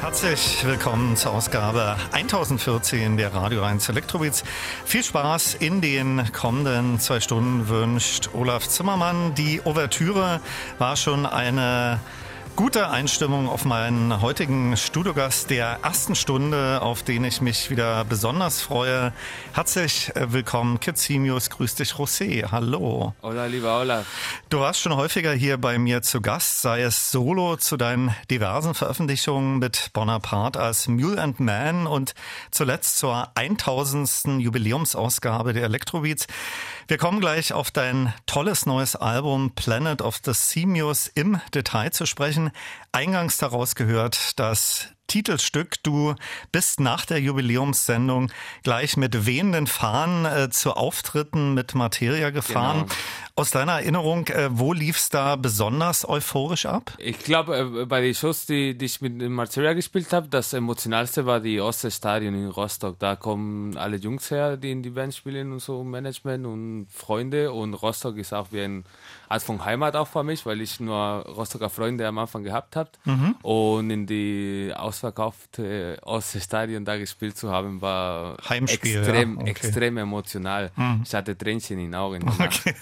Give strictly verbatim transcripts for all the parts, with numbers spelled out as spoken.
Herzlich willkommen zur Ausgabe tausendvierzehn der Radio eins Elektrobeats. Viel Spaß in den kommenden zwei Stunden wünscht Olaf Zimmermann. Die Ouvertüre war schon eine gute Einstimmung auf meinen heutigen Studiogast der ersten Stunde, auf den ich mich wieder besonders freue. Herzlich willkommen, Kid Simius. Grüß dich, José. Hallo. Hola, lieber Olaf. Du warst schon häufiger hier bei mir zu Gast, sei es solo zu deinen diversen Veröffentlichungen mit Bonaparte als Mule and Man und zuletzt zur tausendsten Jubiläumsausgabe der Elektrobeats. Wir kommen gleich auf dein tolles neues Album Planet of the Simius im Detail zu sprechen. Eingangs daraus gehört das Titelstück. Du bist nach der Jubiläumssendung gleich mit wehenden Fahnen äh, zu Auftritten mit Materia gefahren. Genau. Aus deiner Erinnerung, äh, wo lief's da besonders euphorisch ab? Ich glaube, äh, bei den Shows, die, die ich mit Materia gespielt habe, das emotionalste war die Ostseestadion in Rostock. Da kommen alle Jungs her, die in die Band spielen und so, Management und Freunde. Und Rostock ist auch wie ein Art von Heimat auch für mich, weil ich nur Rostocker Freunde am Anfang gehabt habe. Mhm. Und in die ausverkaufte Ostseestadion da gespielt zu haben, war Heimspiel, extrem, ja? Okay. extrem emotional. Mhm. Ich hatte Tränchen in den Augen. Okay.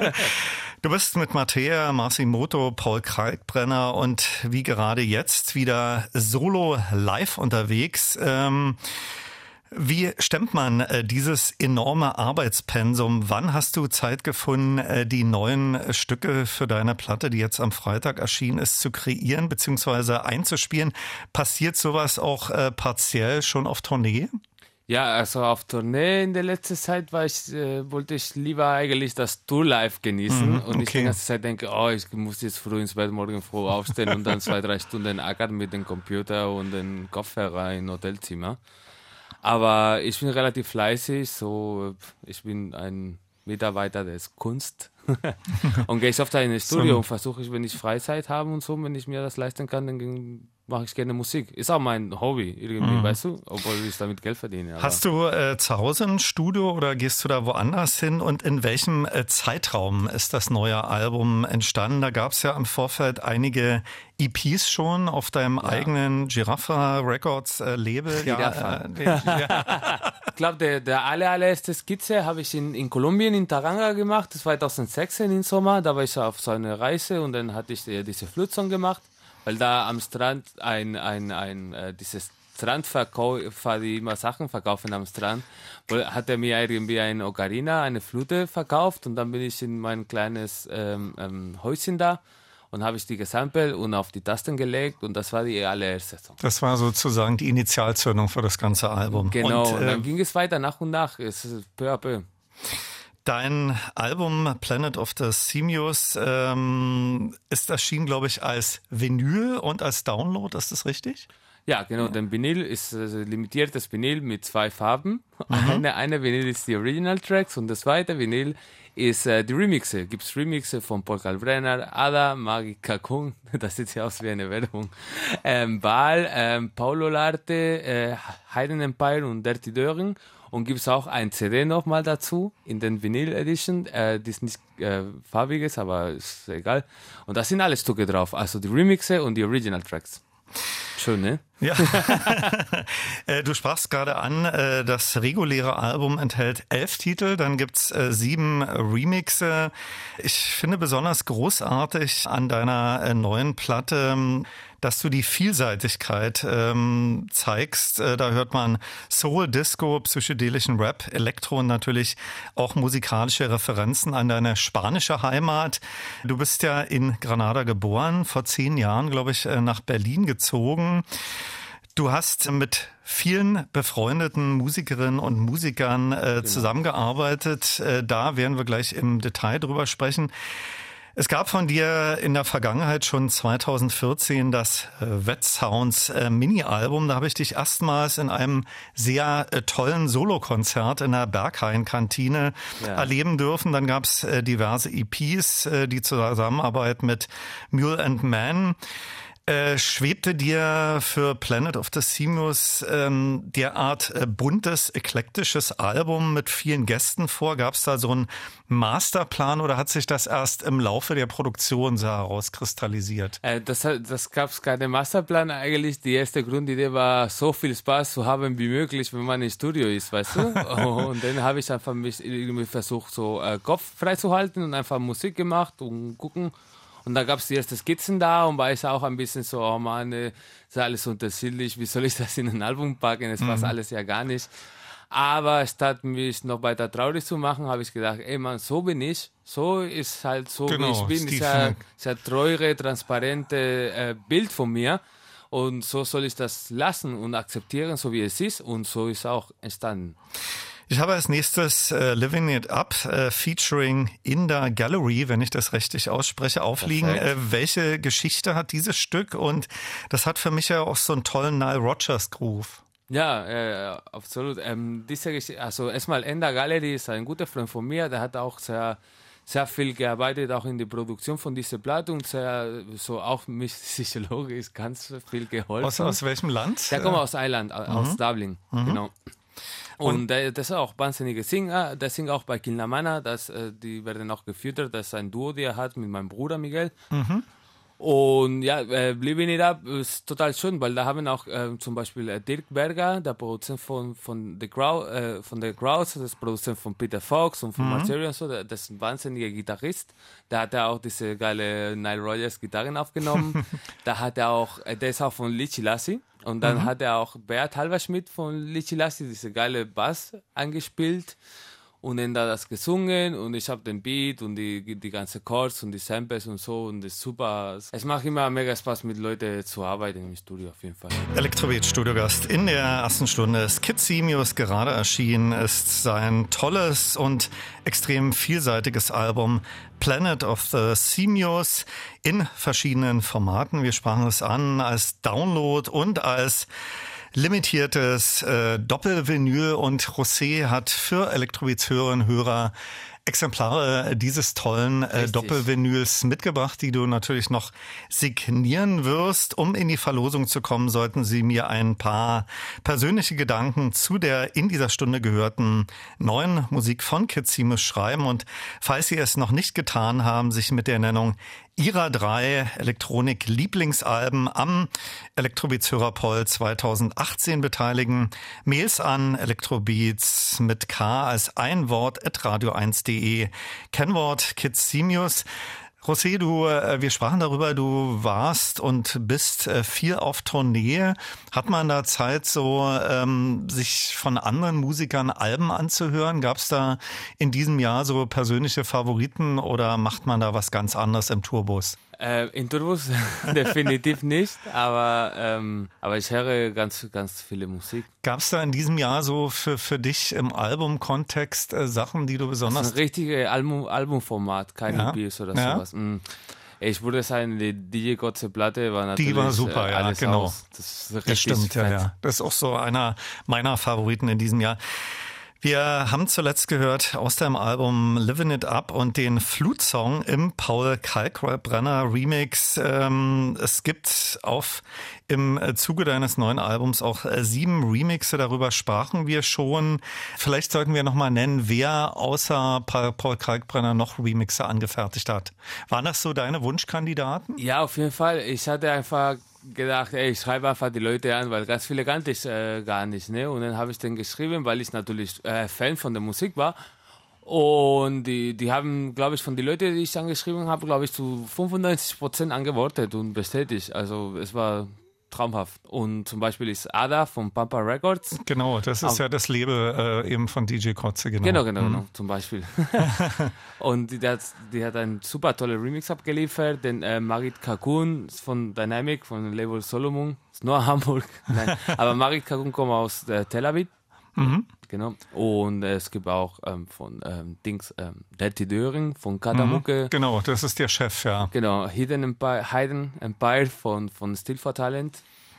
Du bist mit Materia, Masimoto, Paul Kalkbrenner und wie gerade jetzt wieder solo live unterwegs. Ähm, Wie stemmt man äh, dieses enorme Arbeitspensum? Wann hast du Zeit gefunden, äh, die neuen äh, Stücke für deine Platte, die jetzt am Freitag erschienen ist, zu kreieren bzw. einzuspielen? Passiert sowas auch äh, partiell schon auf Tournee? Ja, also auf Tournee in der letzten Zeit war ich, äh, wollte ich lieber eigentlich das Tour live genießen mhm, und okay. ich die ganze Zeit denke, oh, ich muss jetzt früh ins Bett, morgen früh aufstehen und dann zwei, drei Stunden ackern mit dem Computer und den Kopfhörer im Hotelzimmer. Aber ich bin relativ fleißig, so ich bin ein Mitarbeiter des Kunst und gehe ich oft in das Studio so. Und versuche ich, wenn ich Freizeit habe und so, wenn ich mir das leisten kann, dann mache ich gerne Musik. Ist auch mein Hobby irgendwie, mhm. weißt du, obwohl ich damit Geld verdiene. Aber. Hast du äh, zu Hause ein Studio oder gehst du da woanders hin und in welchem äh, Zeitraum ist das neue Album entstanden? Da gab es ja im Vorfeld einige E Ps schon auf deinem ja. eigenen Giraffa Records äh, Label. Giraffa. Ja, äh, ja. Ich glaube, der, der aller, allererste Skizze habe ich in, in Kolumbien, in Taranga gemacht, zweitausendsechzehn im Sommer. Da war ich auf so einer Reise und dann hatte ich äh, diese Flutsong gemacht. Weil da am Strand ein, ein, ein, äh, dieses Strandverkäufer, die immer Sachen verkaufen am Strand, hat er mir irgendwie eine Ocarina, eine Flute verkauft und dann bin ich in mein kleines ähm, ähm, Häuschen da und habe ich die gesampelt und auf die Tasten gelegt und das war die allererste Song. Das war sozusagen die Initialzündung für das ganze Album. Genau, und, äh, und dann äh, ging es weiter nach und nach, es ist peu à peu. Dein Album Planet of the Simius ähm, ist erschienen, glaube ich, als Vinyl und als Download, ist das richtig? Ja, genau. Ja. Denn Vinyl ist also limitiertes Vinyl mit zwei Farben. Mhm. Eine, eine Vinyl ist die Original Tracks und das zweite Vinyl ist äh, die Remixe. Gibt es Remixe von Paul Kalkbrenner, Ada, Magi Kakun, das sieht ja aus wie eine Werbung, ähm, Baal, ähm, Paulo Larte, äh, Hayden Empire und Dirty Döring. Und gibt es auch ein C D nochmal dazu, in den Vinyl Edition, äh, die ist nicht äh, farbiges, aber ist egal. Und da sind alle Stücke drauf, also die Remixe und die Original Tracks. Schön, ne? Ja. Du sprachst gerade an, das reguläre Album enthält elf Titel, dann gibt's sieben Remixe. Ich finde besonders großartig an deiner neuen Platte, dass du die Vielseitigkeit ähm, zeigst. Da hört man Soul, Disco, psychedelischen Rap, Elektro und natürlich auch musikalische Referenzen an deine spanische Heimat. Du bist ja in Granada geboren, vor zehn Jahren, glaube ich, nach Berlin gezogen. Du hast mit vielen befreundeten Musikerinnen und Musikern äh, genau. zusammengearbeitet. Äh, da werden wir gleich im Detail drüber sprechen. Es gab von dir in der Vergangenheit schon zweitausendvierzehn das äh, Wet Sounds äh, Mini-Album. Da habe ich dich erstmals in einem sehr äh, tollen Solokonzert in der Berghain-Kantine ja. erleben dürfen. Dann gab es äh, diverse E Ps, äh, die Zusammenarbeit mit Mule and Man. Äh, schwebte dir für Planet of the Simios ähm, derart äh, buntes, eklektisches Album mit vielen Gästen vor? Gab es da so einen Masterplan oder hat sich das erst im Laufe der Produktion so herauskristallisiert? Äh, das das gab es keinen Masterplan eigentlich. Die erste Grundidee war, so viel Spaß zu haben wie möglich, wenn man im Studio ist, weißt du? Und dann habe ich einfach mich irgendwie versucht, so äh, Kopf freizuhalten und einfach Musik gemacht und gucken. Und da gab es die ersten Skizzen da und war ich auch ein bisschen so, oh Mann, äh, ist alles unterschiedlich, wie soll ich das in ein Album packen? Das passt mhm. alles ja gar nicht. Aber statt mich noch weiter traurig zu machen, habe ich gedacht, ey Mann, so bin ich, so ist halt so, genau, wie ich bin, ist ja, ist ja treuere, transparente äh, Bild von mir. Und so soll ich das lassen und akzeptieren, so wie es ist. Und so ist es auch entstanden. Ich habe als nächstes äh, Living It Up äh, featuring Inda Gallery, wenn ich das richtig ausspreche, aufliegen. Äh, welche Geschichte hat dieses Stück? Und das hat für mich ja auch so einen tollen Nile Rodgers Groove. Ja, äh, absolut. Ähm, diese Geschichte, also erstmal Inda Gallery ist ein guter Freund von mir, der hat auch sehr sehr viel gearbeitet, auch in die Produktion von dieser Platte und sehr, so auch mich psychologisch ganz viel geholfen. Aus, aus welchem Land? Der kommt aus Irland, mhm. aus Dublin, mhm. genau. Und, und der, das ist auch wahnsinnige Singer, der singt auch bei Kilnamana, das, die werden auch gefüttert, das ist ein Duo, die er hat mit meinem Bruder Miguel. Mhm. Und ja, äh, Living It Up ist total schön, weil da haben auch äh, zum Beispiel äh, Dirk Berger, der Produzent von, von The Crowd, äh, von The Crowds, das Produzent von Peter Fox und von mhm. Margery und so, der, das ist ein wahnsinniger Gitarrist. Da hat er auch diese geile Nile Rodgers Gitarren aufgenommen. Da hat er auch, äh, der ist auch von Lichi Lassi. Und dann mhm. hat er auch Bert Halverschmidt von Lichi Lassi diese geile Bass angespielt. Und dann da das gesungen und ich habe den Beat und die, die ganze Chords und die Samples und so und das ist super. Es macht immer mega Spaß, mit Leuten zu arbeiten im Studio auf jeden Fall. Elektrobeat-Studiogast in der ersten Stunde ist Kid Simios, gerade erschienen ist sein tolles und extrem vielseitiges Album Planet of the Simios in verschiedenen Formaten. Wir sprachen es an als Download und als limitiertes äh, Doppelvinyl und José hat für Elektrobeats-Hörerinnen und Hörer Exemplare dieses tollen äh, Doppelvinyls mitgebracht, die du natürlich noch signieren wirst. Um in die Verlosung zu kommen, sollten Sie mir ein paar persönliche Gedanken zu der in dieser Stunde gehörten neuen Musik von Kid Simios schreiben. Und falls Sie es noch nicht getan haben, sich mit der Nennung Ihrer drei Elektronik-Lieblingsalben am Elektrobeats Hörerpoll zweitausendachtzehn beteiligen. Mails an Elektrobeats mit K als ein Wort at radio eins punkt de. Kennwort Kid Simios. José, du, wir sprachen darüber, du warst und bist viel auf Tournee. Hat man da Zeit, so ähm, sich von anderen Musikern Alben anzuhören? Gab es da in diesem Jahr so persönliche Favoriten oder macht man da was ganz anderes im Tourbus? Äh, in Tourbus definitiv nicht, aber, ähm, aber ich höre ganz, ganz viele Musik. Gab es da in diesem Jahr so für, für dich im Albumkontext äh, Sachen, die du besonders... Das ist ein richtiges Album, Albumformat, keine ja. E Ps oder ja. sowas. Mm. Ich würde sagen, die D J Kotze Platte war natürlich Die war super, äh, ja, alles genau. Aus. Das ist richtig das stimmt, fett. ja, ja. Das ist auch so einer meiner Favoriten in diesem Jahr. Wir haben zuletzt gehört aus dem Album Living It Up und den Flutsong im Paul Kalkbrenner Remix. Ähm, es gibt auf im Zuge deines neuen Albums auch sieben Remixe, darüber sprachen wir schon. Vielleicht sollten wir nochmal nennen, wer außer Paul Kalkbrenner noch Remixe angefertigt hat. Waren das so deine Wunschkandidaten? Ja, auf jeden Fall. Ich hatte einfach gedacht, ey, ich schreibe einfach die Leute an, weil ganz viele kannte ich äh, gar nicht. Ne? Und dann habe ich den geschrieben, weil ich natürlich äh, Fan von der Musik war. Und die, die haben, glaube ich, von den Leuten, die ich angeschrieben habe, glaube ich, zu fünfundneunzig Prozent angewortet und bestätigt. Also es war traumhaft. Und zum Beispiel ist Ada von Pampa Records. Genau, das ist auch, ja das Label äh, eben von D J Kotze, genau. Genau, genau, mhm. genau, zum Beispiel. Und die, die, hat, die hat einen super tollen Remix abgeliefert, den äh, Marit Kakun von Dynamic, von dem Label Solomon, ist nur Hamburg. Nein, aber Marit Kakun kommt aus äh, Tel Aviv. Mhm. Genau. Und äh, es gibt auch ähm, von ähm, Dings, ähm, Dirty Döring von Katamuke. Mhm. Genau, das ist der Chef, ja. Genau, Hidden Empire, Hidden Empire von, von Still for Talent.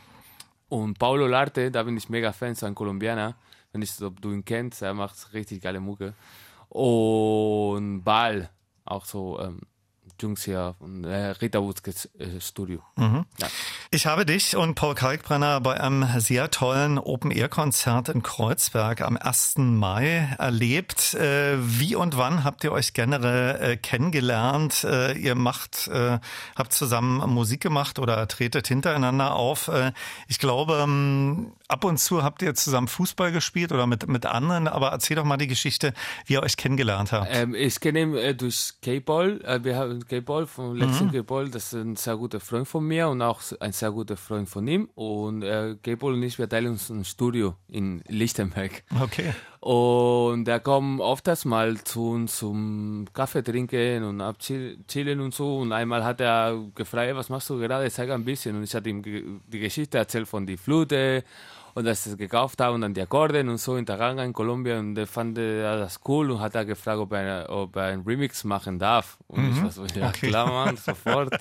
Und Paulo Larte, da bin ich mega Fan, so ein Kolumbianer. Wenn ich so, ob du ihn kennst, er macht richtig geile Mucke. Und Bal, auch so ähm, Jungs hier von äh, Rita Wutzkes äh, Studio. Mhm. Ja. Ich habe dich und Paul Kalkbrenner bei einem sehr tollen Open-Air-Konzert in Kreuzberg am ersten Mai erlebt. Äh, wie und wann habt ihr euch generell äh, kennengelernt? Äh, ihr macht, äh, habt zusammen Musik gemacht oder tretet hintereinander auf. Äh, ich glaube, ähm, ab und zu habt ihr zusammen Fußball gespielt oder mit, mit anderen, aber erzähl doch mal die Geschichte, wie ihr euch kennengelernt habt. Ähm, ich kenne ihn äh, durch K-Ball. Äh, wir haben K-Ball von Lexington mhm. K-Ball. Das ist ein sehr guter Freund von mir und auch ein sehr guter Freund von ihm. Und äh, K-Ball und ich, wir teilen uns ein Studio in Lichtenberg. Okay. Und er kommt öfters mal zu uns zum Kaffee trinken und abchillen und so. Und einmal hat er gefragt, was machst du gerade? Sag ein bisschen. Und ich hatte ihm die Geschichte erzählt von der Flute und dass sie es gekauft haben und dann die Akkorde und so in Taranga in Kolumbien. Und er fand er das cool und hat er gefragt, ob er, ob er einen Remix machen darf. Und mhm. ich war so, ja okay. Klar, Mann, sofort.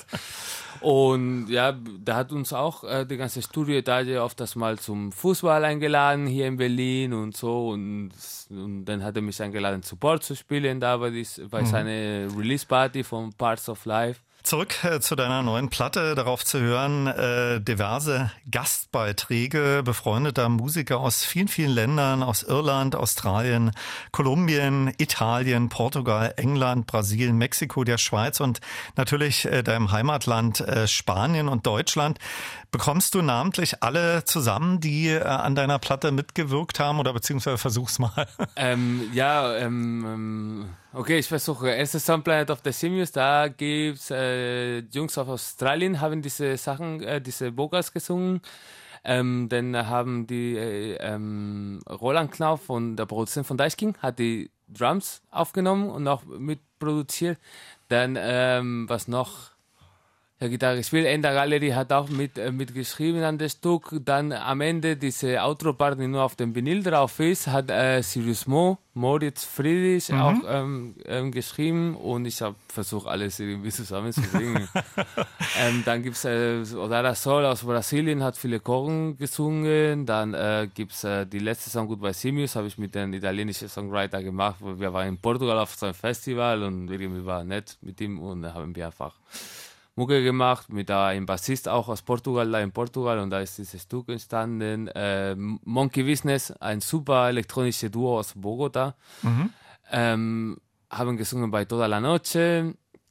Und ja, der hat uns auch äh, die ganze Studioetage oft das mal zum Fußball eingeladen hier in Berlin und so. Und, und dann hat er mich eingeladen, Support zu spielen, da bei, dies, bei mhm. seiner Release-Party von Parts of Life. Zurück äh, zu deiner neuen Platte, darauf zu hören, äh, diverse Gastbeiträge befreundeter Musiker aus vielen, vielen Ländern, aus Irland, Australien, Kolumbien, Italien, Portugal, England, Brasilien, Mexiko, der Schweiz und natürlich äh, deinem Heimatland äh, Spanien und Deutschland. Bekommst du namentlich alle zusammen, die äh, an deiner Platte mitgewirkt haben oder beziehungsweise versuch's mal? Ähm, ja, ähm, okay, ich versuche. Erstes Song Planet of the Simius, da gibt's äh, Jungs aus Australien, haben diese Sachen, äh, diese Vocals gesungen. Ähm, dann haben die äh, ähm, Roland Knauf von der Produzent von Deichking hat die Drums aufgenommen und auch mitproduziert. Dann ähm, was noch? Der Gitarre gespielt. Ender Gallery hat auch mit, äh, mitgeschrieben an das Stück. Dann am Ende diese Outro-Part, die nur auf dem Vinyl drauf ist, hat äh, Sirius Mo, Moritz Friedrich mhm. auch ähm, ähm, geschrieben und ich habe versucht, alles irgendwie zusammenzubringen. ähm, dann gibt es äh, Odara Sol aus Brasilien, hat viele Choren gesungen. Dann äh, gibt es äh, die letzte Song Goodbye Simius, habe ich mit einem italienischen Songwriter gemacht. Wir waren in Portugal auf so einem Festival und irgendwie war nett mit ihm und da haben wir einfach Mucke gemacht, mit einem Bassist auch aus Portugal, da in Portugal, und da ist dieses Stück entstanden. Äh, Monkey Business, ein super elektronisches Duo aus Bogota, mhm. ähm, haben gesungen bei Toda la Noche.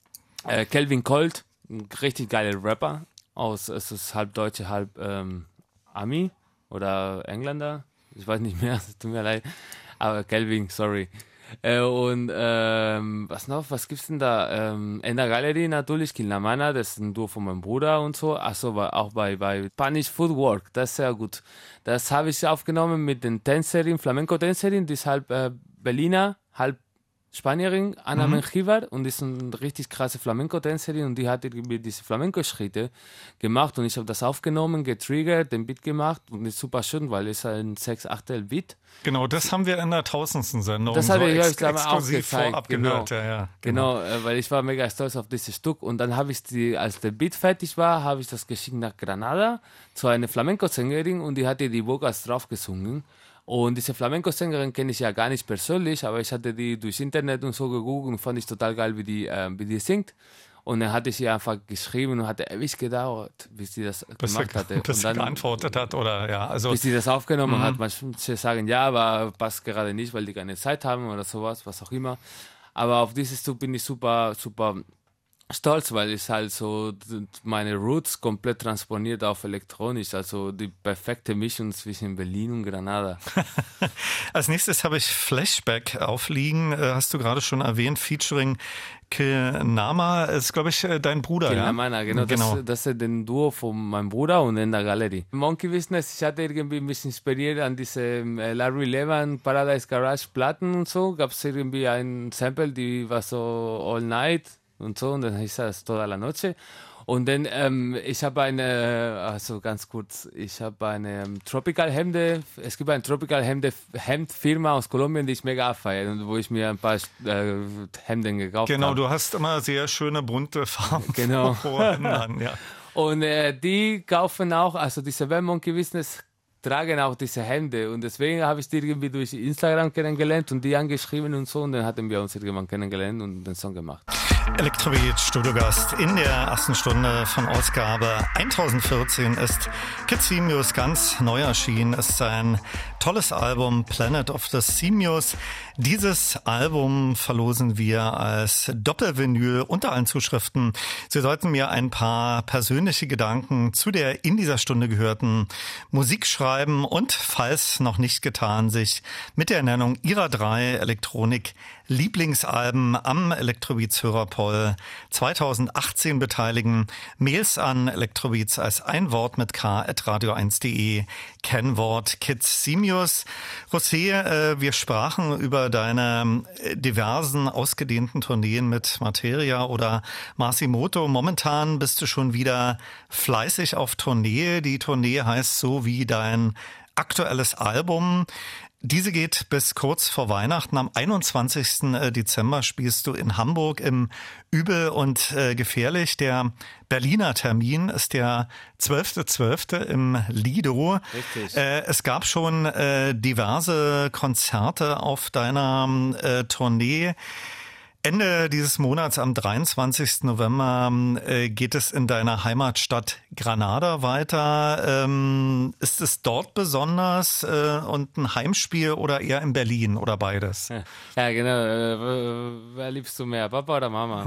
Äh, Kelvin Colt, ein richtig geiler Rapper, aus, es ist halb Deutsche, halb ähm, Ami oder Engländer, ich weiß nicht mehr, es tut mir leid, aber Kelvin, sorry. Äh, und ähm, was noch, was gibt's denn da? Ähm, in der Galerie natürlich, Kilnamana, das ist ein Duo von meinem Bruder und so. Achso, auch bei, bei Spanish Footwork, das ist sehr gut. Das habe ich aufgenommen mit den Tänzerin, Flamenco-Tänzerin, die ist halb äh, Berliner, halb Spanierin, Ana mhm. Menjivar, und ist eine richtig krasse Flamenco-Tänzerin und die hat irgendwie diese Flamenco-Schritte gemacht und ich habe das aufgenommen, getriggert, den Beat gemacht und ist super schön, weil es ein sechs Achtel Beat. Genau, das haben wir in der tausendsten Sendung das so hatte ich ex- euch glaube ich auch gezeigt. Genau, genau, ja, ja, genau. genau, weil ich war mega stolz auf dieses Stück und dann habe ich die, als der Beat fertig war, habe ich das geschickt nach Granada zu einer Flamenco-Sängerin und die hatte die Vocals drauf gesungen. Und diese Flamenco-Sängerin kenne ich ja gar nicht persönlich, aber ich hatte die durchs Internet und so gegoogelt und fand ich total geil, wie die, äh, wie die singt. Und dann hatte ich ihr einfach geschrieben und hatte ewig gedauert, bis sie das bis gemacht sie, hatte. Bis und dann, sie geantwortet hat, oder ja. Also, bis sie das aufgenommen mhm. hat. Manche sagen ja, aber passt gerade nicht, weil die keine Zeit haben oder sowas, was auch immer. Aber auf dieses Stück bin ich super, super stolz, weil ich halt so meine Roots komplett transponiert auf elektronisch, also die perfekte Mischung zwischen Berlin und Granada. Als nächstes habe ich Flashback aufliegen, hast du gerade schon erwähnt, featuring Kilnama, ist glaube ich dein Bruder, Kilnama, ja? Genau, genau. Das, das ist ein Duo von meinem Bruder und in der Galerie. Monkey Business, ich hatte irgendwie ein bisschen inspiriert an diese Larry Levan Paradise Garage Platten und so, gab es irgendwie ein Sample, die war so All Night und so, und dann hieß das Toda la Noche. Und dann, ähm, ich habe eine, also ganz kurz, ich habe eine ähm, Tropical Hemde, es gibt eine Tropical Hemde Hemdfirma aus Kolumbien, die ich mega abfeiere und wo ich mir ein paar äh, Hemden gekauft habe. Genau, du hast immer sehr schöne bunte Farben. Genau. An, ja. Und äh, die kaufen auch, also diese Well Monkey Business tragen auch diese Hemde und deswegen habe ich die irgendwie durch Instagram kennengelernt und die angeschrieben und so und dann hatten wir uns irgendwann kennengelernt und den Song gemacht. Elektrobeat Studiogast in der ersten Stunde von Ausgabe tausendvierzehn ist Kid Simius ganz neu erschienen. Es ist sein tolles Album Planet of the Simius. Dieses Album verlosen wir als Doppelvinyl unter allen Zuschriften. Sie sollten mir ein paar persönliche Gedanken zu der in dieser Stunde gehörten Musik schreiben und, falls noch nicht getan, sich mit der Nennung ihrer drei Elektronik-Lieblingsalben am Elektrobeats-Hörerpoll zweitausendachtzehn beteiligen. Mails an Elektrobeats als ein Wort mit k at radio eins punkt de, Kennwort Kid Simius. José, äh, wir sprachen über deine diversen ausgedehnten Tourneen mit Materia oder Masimoto. Momentan bist du schon wieder fleißig auf Tournee. Die Tournee heißt so wie dein aktuelles Album. Diese geht bis kurz vor Weihnachten. Am einundzwanzigsten Dezember spielst du in Hamburg im Übel und äh, Gefährlich. Der Berliner Termin ist der zwölfter zwölfte im Lido. Richtig. Äh, es gab schon äh, diverse Konzerte auf deiner äh, Tournee. Ende dieses Monats, am dreiundzwanzigsten November, äh, geht es in deiner Heimatstadt Granada weiter. Ähm, ist es dort besonders äh, und ein Heimspiel oder eher in Berlin oder beides? Ja, genau. Äh, wer liebst du mehr, Papa oder Mama?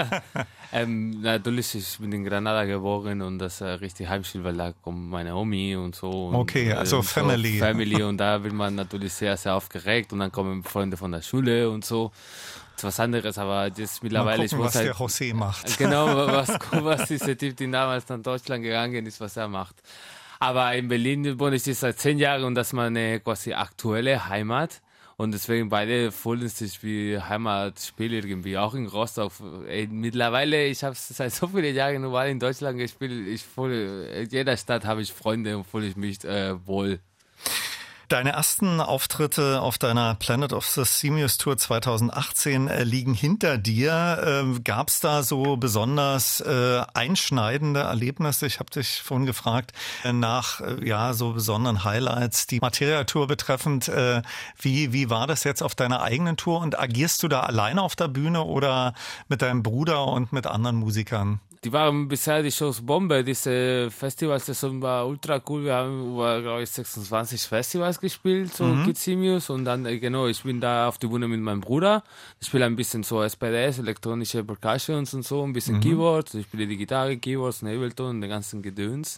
ähm, natürlich, ich bin in Granada geboren und das ist ein richtig Heimspiel, weil da kommt meine Omi und so. Und, okay, also äh, Family. So Family und da wird man natürlich sehr, sehr aufgeregt und dann kommen Freunde von der Schule und so. Das ist was anderes, aber das mittlerweile... Mal gucken, ich muss was halt, der José macht. Genau, was, was dieser Typ, der damals nach Deutschland gegangen ist, was er macht. Aber in Berlin wohne ich jetzt seit zehn Jahren und das ist meine quasi aktuelle Heimat. Und deswegen beide fühlen sich wie Heimatspiele irgendwie, auch in Rostock. Ey, mittlerweile, ich habe seit so vielen Jahren überall in Deutschland gespielt. Ich fühle, in jeder Stadt habe ich Freunde und fühle ich mich äh, wohl. Deine ersten Auftritte auf deiner Planet of the Simius Tour zweitausendachtzehn äh, liegen hinter dir. Äh, Gab es da so besonders äh, einschneidende Erlebnisse? Ich habe dich vorhin gefragt äh, nach äh, ja so besonderen Highlights, die Materia-Tour betreffend. Äh, wie, wie war das jetzt auf deiner eigenen Tour und agierst du da alleine auf der Bühne oder mit deinem Bruder und mit anderen Musikern? Die waren bisher die Shows Bombe. Diese Festivalsaison war ultra cool. Wir haben über, glaube ich, sechsundzwanzig Festivals gespielt, so mhm. Kid Simius. Und dann, genau, ich bin da auf die Bühne mit meinem Bruder. Ich spiele ein bisschen so S P D S, elektronische Percussions und so, ein bisschen mhm. Keyboards. Ich spiele die Gitarre, Keyboards, Ableton, den ganzen Gedöns.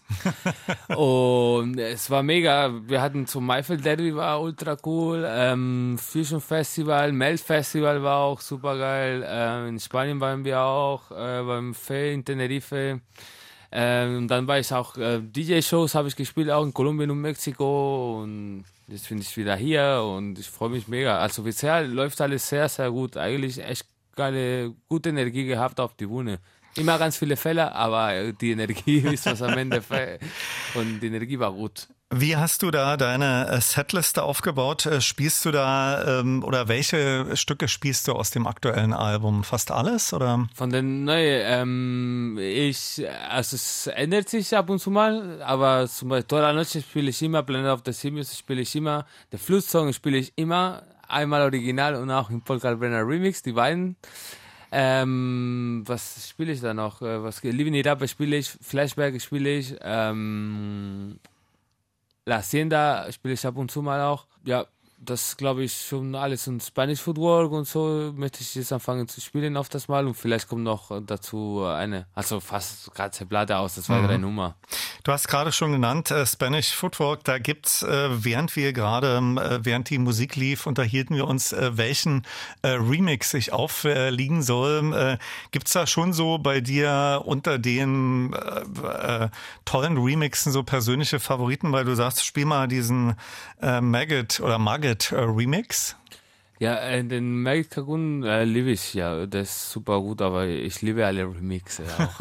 Und es war mega. Wir hatten so Maifeld Derby, war ultra cool. Ähm, Fusion Festival, Melt Festival war auch super geil. Ähm, in Spanien waren wir auch, äh, beim Fe in Tenerife. Ähm, und dann war ich auch, äh, D J-Shows habe ich gespielt, auch in Kolumbien und Mexiko. Und jetzt bin ich wieder hier und ich freue mich mega. Also bisher läuft alles sehr, sehr gut. Eigentlich echt geile, gute Energie gehabt auf die Bühne. Immer ganz viele Fälle, aber die Energie ist was am Ende. Und die Energie war gut. Wie hast du da deine Setliste aufgebaut? Spielst du da ähm, oder welche Stücke spielst du aus dem aktuellen Album? Fast alles oder? Von den neuen, ähm, ich, also es ändert sich ab und zu mal, aber zum Beispiel Toda la Noche spiele ich immer, Planet of the Simius spiele ich immer, der Flusssong spiele ich immer, einmal original und auch im Paul Kalkbrenner Remix, die beiden. Ähm, was spiele ich da noch? Was, Living It Up spiele ich, Flashback spiele ich, ähm, La Hacienda spiele ich ab und zu mal auch. Ja, das glaube ich schon alles. Und Spanish Footwork und so möchte ich jetzt anfangen zu spielen auf das Mal. Und vielleicht kommt noch dazu eine, also fast gerade Platte aus, das war mhm. drei Nummer. Du hast gerade schon genannt, äh, Spanish Footwork, da gibt's, äh, während wir gerade, äh, während die Musik lief, unterhielten wir uns, äh, welchen äh, Remix sich aufliegen soll. Äh, gibt's da schon so bei dir unter den äh, äh, tollen Remixen so persönliche Favoriten, weil du sagst, spiel mal diesen äh, Maggot oder Maggot äh, Remix? Ja, äh, den Maggot Kagun äh, liebe ich, ja, das ist super gut, aber ich liebe alle Remixe auch.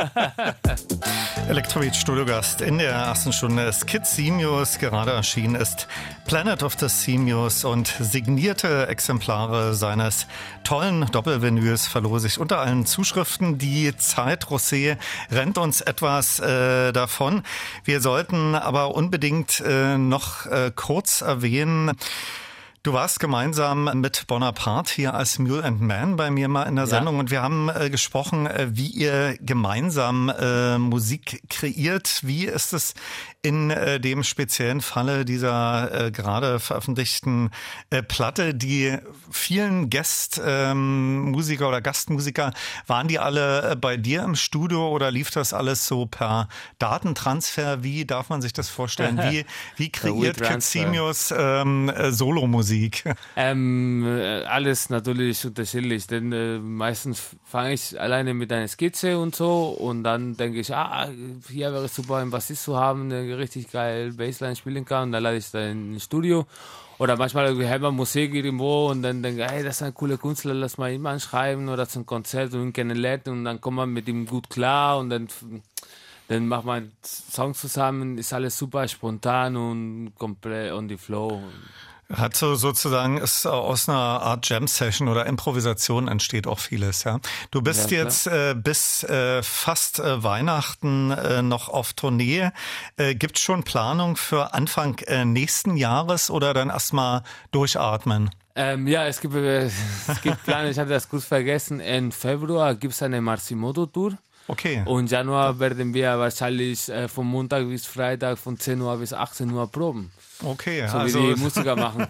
Elektrobeat Studiogast in der ersten Stunde ist Kid Simius, gerade erschienen ist Planet of the Simius und signierte Exemplare seines tollen Doppelvinyls verlose ich unter allen Zuschriften. Die Zeit, José, rennt uns etwas äh, davon. Wir sollten aber unbedingt äh, noch äh, kurz erwähnen, Du warst gemeinsam mit Bonaparte hier als Mule and Man bei mir mal in der Sendung ja. und wir haben äh, gesprochen, äh, wie ihr gemeinsam äh, Musik kreiert. Wie ist es in äh, dem speziellen Falle dieser äh, gerade veröffentlichten äh, Platte? Die vielen Gastmusiker ähm, oder Gastmusiker, waren die alle äh, bei dir im Studio oder lief das alles so per Datentransfer? Wie darf man sich das vorstellen? Wie, wie kreiert Katsimios ähm, äh, Solomusik? Ähm, alles natürlich unterschiedlich, denn äh, meistens fange ich alleine mit einer Skizze und so und dann denke ich, ah, hier wäre es super, einen Bassist zu haben, der richtig geil Bassline spielen kann und dann lade ich dann ins Studio. Oder manchmal hören wir Musik irgendwo und dann denke ich, hey, das ist ein cooler Künstler, lass mal ihn anschreiben oder zum Konzert und ihn kennenlernen und dann kommt man mit ihm gut klar und dann... Dann macht man einen Song zusammen, ist alles super spontan und komplett on the flow. Hat so sozusagen, ist aus einer Art Jam-Session oder Improvisation entsteht auch vieles, ja. Du bist ja, jetzt äh, bis äh, fast äh, Weihnachten äh, noch auf Tournee. Äh, gibt's schon Planung für Anfang äh, nächsten Jahres oder dann erstmal durchatmen? Ähm, ja, es gibt, äh, es gibt Pläne, ich hatte das kurz vergessen. Im Februar gibt es eine Marsimoto-Tour. Okay. Und Januar werden wir wahrscheinlich äh, von Montag bis Freitag von zehn Uhr bis achtzehn Uhr proben. Okay, so also wie die Musiker machen.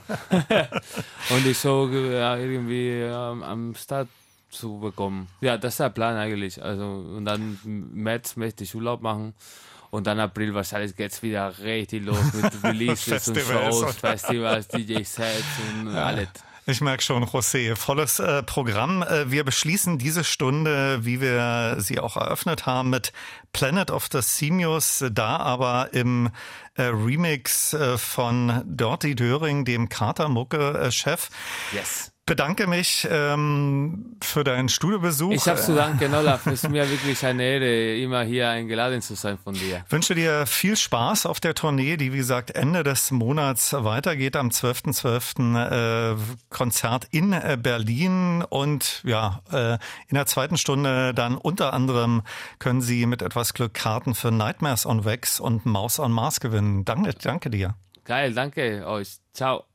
Und die Show ja, irgendwie ähm, am Start zu bekommen. Ja, das ist der Plan eigentlich. Also, und dann im März möchte ich Urlaub machen. Und dann April wahrscheinlich geht's wieder richtig los mit Releases und Shows, Festivals, D J-Sets und ja. alles. Ich merke schon, José, volles äh, Programm. Äh, wir beschließen diese Stunde, wie wir sie auch eröffnet haben, mit Planet of the Simios, da aber im äh, Remix äh, von Dirty Döring, dem Katermucke-Chef. Yes. Bedanke mich ähm, für deinen Studiobesuch. Ich habe zu danken, Olaf. Es ist mir wirklich eine Ehre, immer hier eingeladen zu sein von dir. Ich wünsche dir viel Spaß auf der Tournee, die wie gesagt Ende des Monats weitergeht. Am zwölften zwölften Äh, Konzert in äh, Berlin und ja, äh, in der zweiten Stunde dann unter anderem können Sie mit etwas Glück Karten für Nightmares on Wax und Mouse on Mars gewinnen. Danke, danke dir. Geil, danke euch. Ciao.